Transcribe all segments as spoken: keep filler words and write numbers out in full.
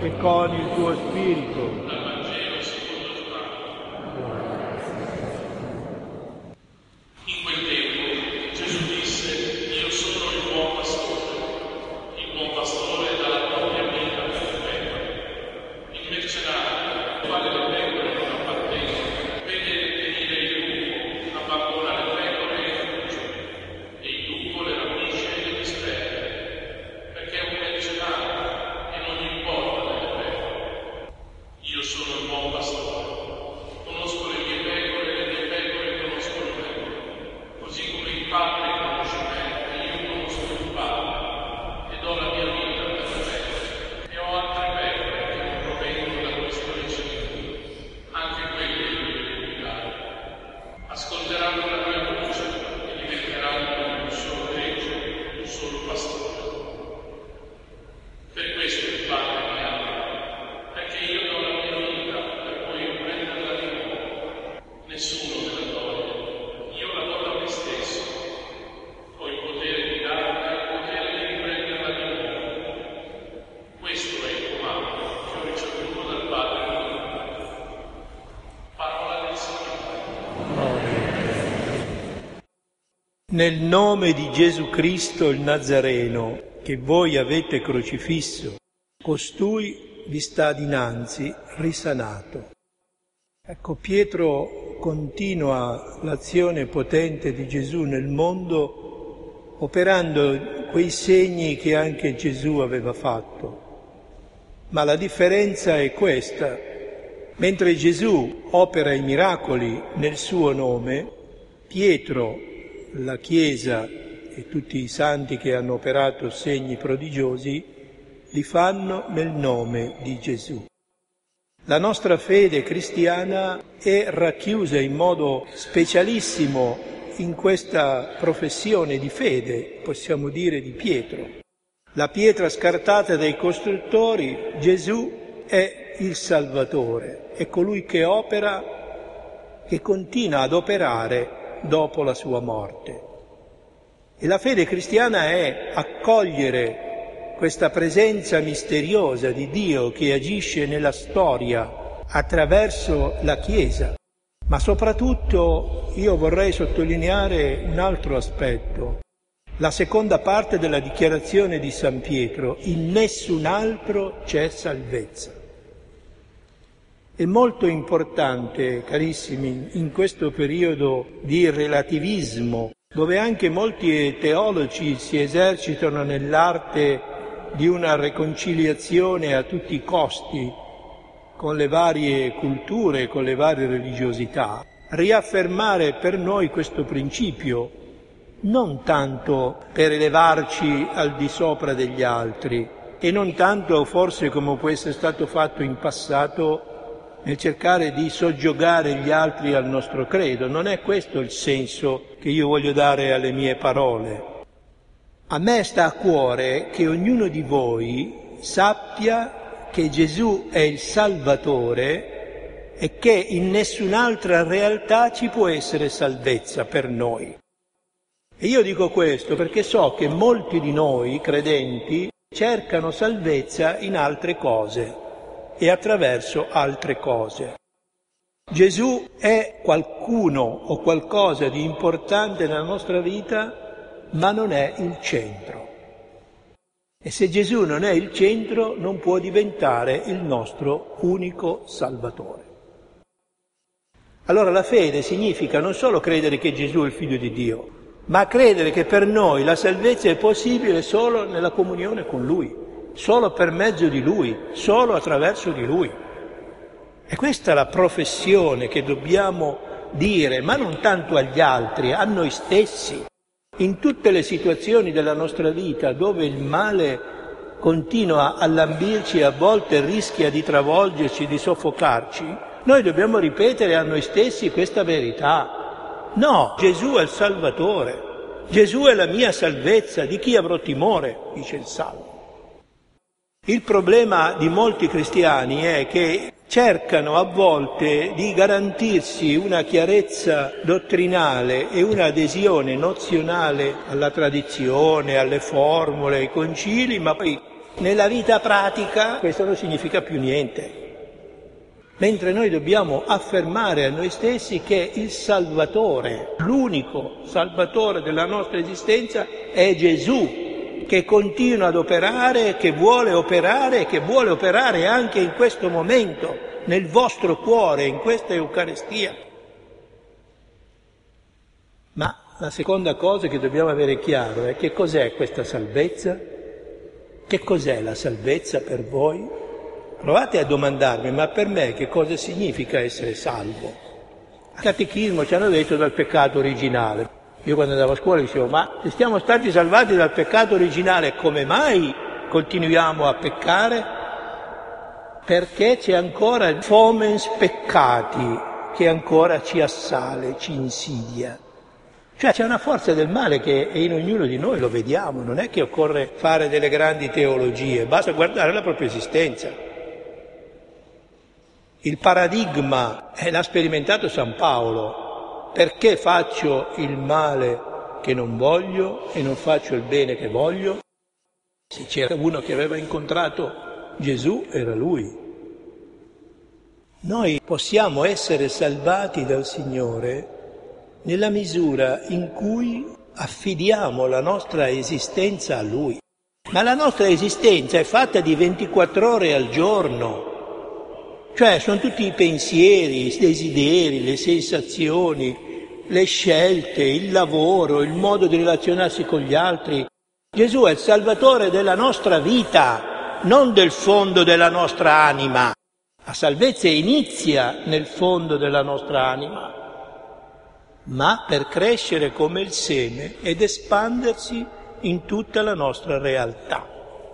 e con il tuo spirito. In quel tempo Gesù disse: io sono il buon pastore. Il buon pastore dà la propria vita per le pecore. Il mercenario, al quale le pecore non appartengono, vede venire il lupo, abbandona le pecore e fugge, e il lupo le rapisce e le disperde, perché è un mercenario e non gli importa delle pecore. Io sono il buon pastore, conosco le mie pecore e le mie pecore conoscono me, così come il Padre conosce me e io conosco il Padre, e do la mia vita per le pecore. E ho altre pecore che non provengono da questo recinto, anche quelle io devo guidare. Ascolteranno la mia voce e diventeranno un solo gregge, un solo pastore. Per questo il Padre mi ama, perché io do la mia vita per poi riprenderla di nuovo. Nessuno me la toglie, io la do da me stesso. Ho il potere di darla e il potere di riprenderla di nuovo. Questo è il comando che ho ricevuto dal Padre mio. Parola del Signore. Nel nome di Gesù Cristo il Nazareno, che voi avete crocifisso, costui vi sta dinanzi risanato. Ecco, Pietro continua l'azione potente di Gesù nel mondo, operando quei segni che anche Gesù aveva fatto. Ma la differenza è questa: mentre Gesù opera i miracoli nel suo nome, Pietro, la Chiesa e tutti i santi che hanno operato segni prodigiosi li fanno nel nome di Gesù. La nostra fede cristiana è racchiusa in modo specialissimo in questa professione di fede, possiamo dire, di Pietro. La pietra scartata dai costruttori, Gesù è il Salvatore, è colui che opera, che continua ad operare dopo la sua morte. E la fede cristiana è accogliere questa presenza misteriosa di Dio che agisce nella storia attraverso la Chiesa. Ma soprattutto io vorrei sottolineare un altro aspetto, la seconda parte della dichiarazione di San Pietro: in nessun altro c'è salvezza. È molto importante, carissimi, in questo periodo di relativismo, dove anche molti teologi si esercitano nell'arte di una riconciliazione a tutti i costi con le varie culture, con le varie religiosità, riaffermare per noi questo principio, non tanto per elevarci al di sopra degli altri e non tanto forse come può essere stato fatto in passato nel cercare di soggiogare gli altri al nostro credo. Non è questo il senso che io voglio dare alle mie parole. A me sta a cuore che ognuno di voi sappia che Gesù è il Salvatore e che in nessun'altra realtà ci può essere salvezza per noi. E io dico questo perché so che molti di noi credenti cercano salvezza in altre cose e attraverso altre cose. Gesù è qualcuno o qualcosa di importante nella nostra vita, ma non è il centro. E se Gesù non è il centro, non può diventare il nostro unico Salvatore. Allora la fede significa non solo credere che Gesù è il Figlio di Dio, ma credere che per noi la salvezza è possibile solo nella comunione con Lui, solo per mezzo di Lui, solo attraverso di Lui. E questa è la professione che dobbiamo dire, ma non tanto agli altri, a noi stessi. In tutte le situazioni della nostra vita dove il male continua a lambirci e a volte rischia di travolgerci, di soffocarci, noi dobbiamo ripetere a noi stessi questa verità. No, Gesù è il Salvatore, Gesù è la mia salvezza, di chi avrò timore, dice il Salmo. Il problema di molti cristiani è che cercano a volte di garantirsi una chiarezza dottrinale e un'adesione nozionale alla tradizione, alle formule, ai concili, ma poi Nella vita pratica questo non significa più niente. Mentre noi dobbiamo affermare a noi stessi che il Salvatore, l'unico Salvatore della nostra esistenza è Gesù, che continua ad operare, che vuole operare, che vuole operare anche in questo momento, nel vostro cuore, in questa Eucaristia. Ma la seconda cosa che dobbiamo avere chiaro è che cos'è questa salvezza? Che cos'è la salvezza per voi? Provate a domandarmi, ma per me che cosa significa essere salvo? Al catechismo ci hanno detto dal peccato originale. Io quando andavo a scuola dicevo, ma se siamo stati salvati dal peccato originale, come mai continuiamo a peccare? Perché c'è ancora il fomens peccati che ancora ci assale, ci insidia. Cioè c'è una forza del male che è in ognuno di noi, lo vediamo, non è che occorre fare delle grandi teologie, basta guardare la propria esistenza. Il paradigma eh, l'ha sperimentato San Paolo. Perché faccio il male che non voglio e non faccio il bene che voglio? Se c'era uno che aveva incontrato Gesù, era lui. Noi possiamo essere salvati dal Signore nella misura in cui affidiamo la nostra esistenza a Lui. Ma la nostra esistenza è fatta di ventiquattro ore al giorno. Cioè sono tutti i pensieri, i desideri, le sensazioni, le scelte, il lavoro, il modo di relazionarsi con gli altri. Gesù è il Salvatore della nostra vita, non del fondo della nostra anima. La salvezza inizia nel fondo della nostra anima, ma per crescere come il seme ed espandersi in tutta la nostra realtà.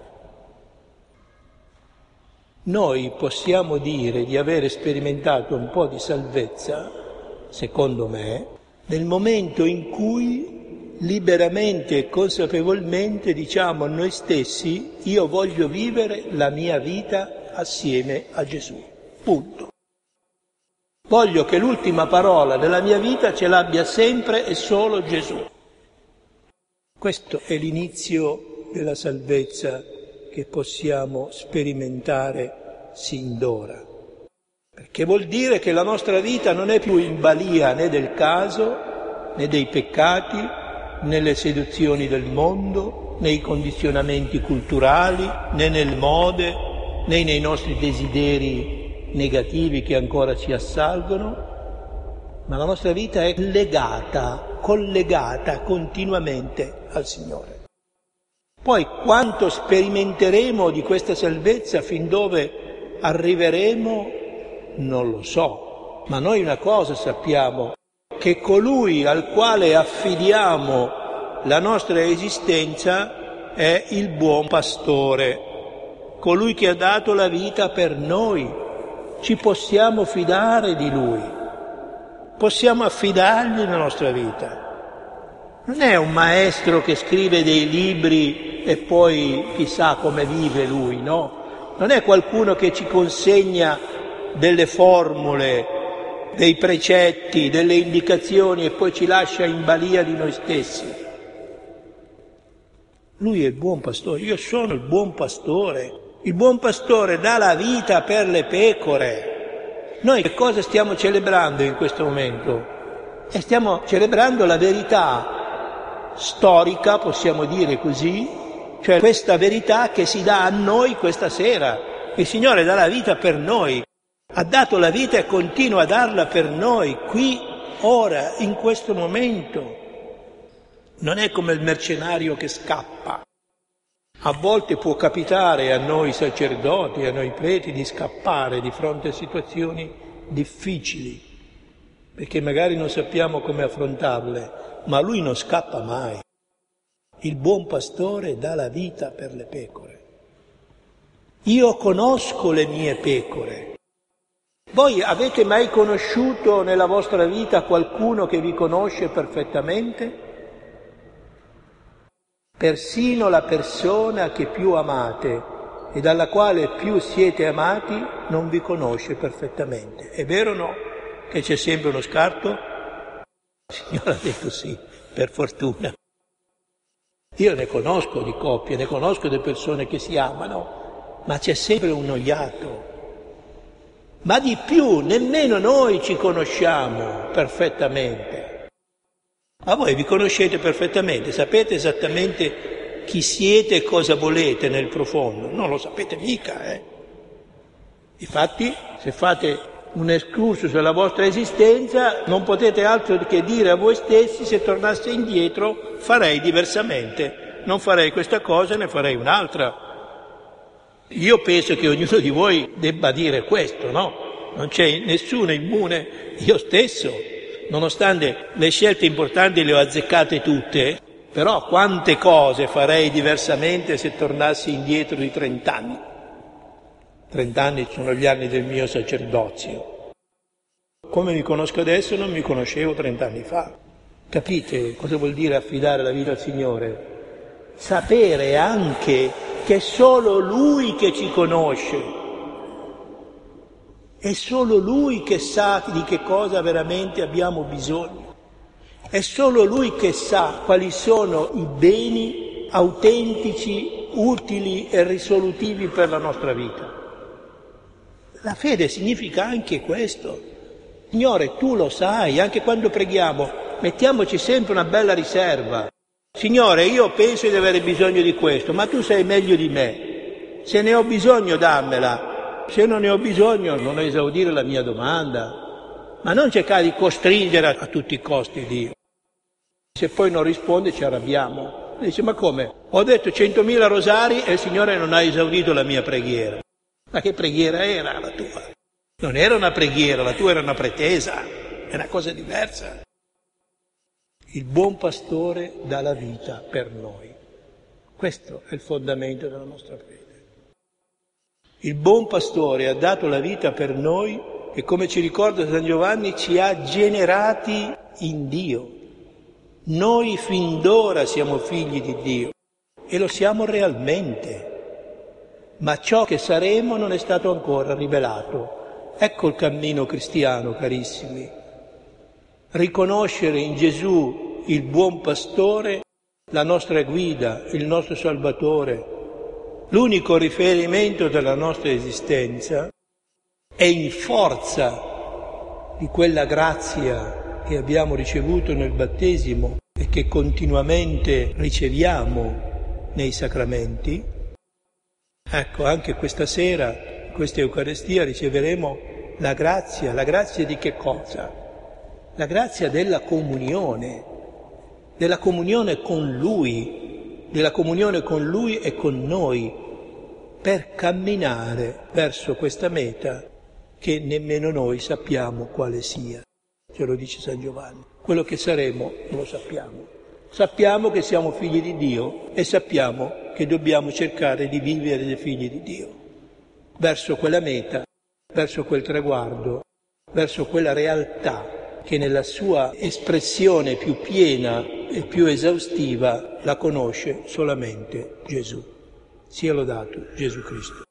Noi possiamo dire di avere sperimentato un po' di salvezza, secondo me, nel momento in cui liberamente e consapevolmente diciamo a noi stessi io voglio vivere la mia vita assieme a Gesù. Punto. Voglio che l'ultima parola della mia vita ce l'abbia sempre e solo Gesù. Questo è l'inizio della salvezza che possiamo sperimentare sin d'ora. Perché vuol dire che la nostra vita non è più in balia né del caso, né dei peccati, né nelle seduzioni del mondo, nei condizionamenti culturali, né nelle mode, né nei nostri desideri negativi che ancora ci assalgono, ma la nostra vita è legata, collegata continuamente al Signore. Poi quanto sperimenteremo di questa salvezza, fin dove arriveremo, non lo so, ma noi una cosa sappiamo, che colui al quale affidiamo la nostra esistenza è il buon pastore, colui che ha dato la vita per noi. Ci possiamo fidare di lui, possiamo affidargli la nostra vita. Non è un maestro che scrive dei libri e poi chissà come vive lui, no? Non è qualcuno che ci consegna delle formule, dei precetti, delle indicazioni e poi ci lascia in balia di noi stessi. Lui è il buon pastore, io sono il buon pastore. Il buon pastore dà la vita per le pecore. Noi che cosa stiamo celebrando in questo momento? E stiamo celebrando la verità storica, possiamo dire così, cioè questa verità che si dà a noi questa sera. Il Signore dà la vita per noi, ha dato la vita e continua a darla per noi, qui, ora, in questo momento. Non è come il mercenario che scappa. A volte può capitare a noi sacerdoti, a noi preti, di scappare di fronte a situazioni difficili, perché magari non sappiamo come affrontarle. Ma lui non scappa mai. Il buon pastore dà la vita per le pecore. Io conosco le mie pecore. Voi avete mai conosciuto nella vostra vita qualcuno che vi conosce perfettamente? Persino la persona che più amate e dalla quale più siete amati non vi conosce perfettamente. È vero o no? Che c'è sempre uno scarto? Il Signore ha detto sì, per fortuna. Io ne conosco di coppie, ne conosco di persone che si amano, ma c'è sempre un iato. Ma di più, nemmeno noi ci conosciamo perfettamente. Ma voi vi conoscete perfettamente, sapete esattamente chi siete e cosa volete nel profondo. Non lo sapete mica, eh. Infatti, se fate un escursus sulla vostra esistenza, non potete altro che dire a voi stessi: se tornassi indietro farei diversamente, non farei questa cosa, ne farei un'altra. Io penso che ognuno di voi debba dire questo, no? Non c'è nessuno immune, io stesso, nonostante le scelte importanti le ho azzeccate tutte, però quante cose farei diversamente se tornassi indietro di trent'anni. Trent'anni sono gli anni del mio sacerdozio. Come mi conosco adesso non mi conoscevo trent'anni fa. Capite cosa vuol dire affidare la vita al Signore? Sapere anche che è solo Lui che ci conosce, è solo Lui che sa di che cosa veramente abbiamo bisogno, è solo Lui che sa quali sono i beni autentici, utili e risolutivi per la nostra vita. La fede significa anche questo. Signore, tu lo sai, anche quando preghiamo, mettiamoci sempre una bella riserva. Signore, io penso di avere bisogno di questo, ma tu sai meglio di me. Se ne ho bisogno, dammela. Se non ne ho bisogno, non esaudire la mia domanda. Ma non cercare di costringere a tutti i costi Dio. Se poi non risponde, ci arrabbiamo. Dice, ma come? Ho detto centomila rosari e il Signore non ha esaudito la mia preghiera. Ma che preghiera era la tua? Non era una preghiera, la tua era una pretesa, è una cosa diversa. Il buon pastore dà la vita per noi. Questo è il fondamento della nostra fede. Il buon pastore ha dato la vita per noi e, come ci ricorda San Giovanni, ci ha generati in Dio. Noi fin d'ora siamo figli di Dio e lo siamo realmente. Ma ciò che saremo non è stato ancora rivelato. Ecco il cammino cristiano, carissimi. Riconoscere in Gesù il buon pastore, la nostra guida, il nostro Salvatore, l'unico riferimento della nostra esistenza, e in forza di quella grazia che abbiamo ricevuto nel battesimo e che continuamente riceviamo nei sacramenti, ecco, anche questa sera, in questa Eucaristia, riceveremo la grazia. La grazia di che cosa? La grazia della comunione, della comunione con Lui, della comunione con Lui e con noi, per camminare verso questa meta che nemmeno noi sappiamo quale sia. Ce lo dice San Giovanni. Quello che saremo non lo sappiamo. Sappiamo che siamo figli di Dio e sappiamo che dobbiamo cercare di vivere dei figli di Dio, verso quella meta, verso quel traguardo, verso quella realtà che nella sua espressione più piena e più esaustiva la conosce solamente Gesù. Sia lodato Gesù Cristo.